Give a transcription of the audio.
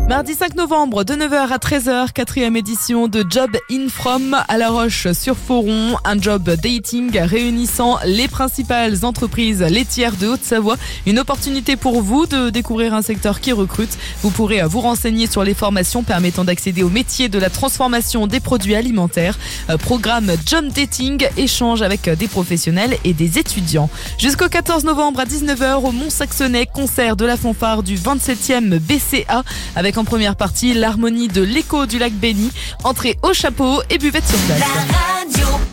Mardi 5 novembre, de 9h à 13h, 4e édition de Job in From à La Roche-sur-Foron. Un job dating réunissant les principales entreprises laitières de Haute-Savoie. Une opportunité pour vous de découvrir un secteur qui recrute. Vous pourrez vous renseigner sur les formations permettant d'accéder au métier de la transformation des produits alimentaires. Programme Job Dating, échange avec des professionnels et des étudiants. Jusqu'au 14 novembre à 19h au Mont-Saxonais, concert de la fanfare du 27e BCA avec en première partie l'harmonie de l'écho du lac Béni, entrée au chapeau et buvette sur place.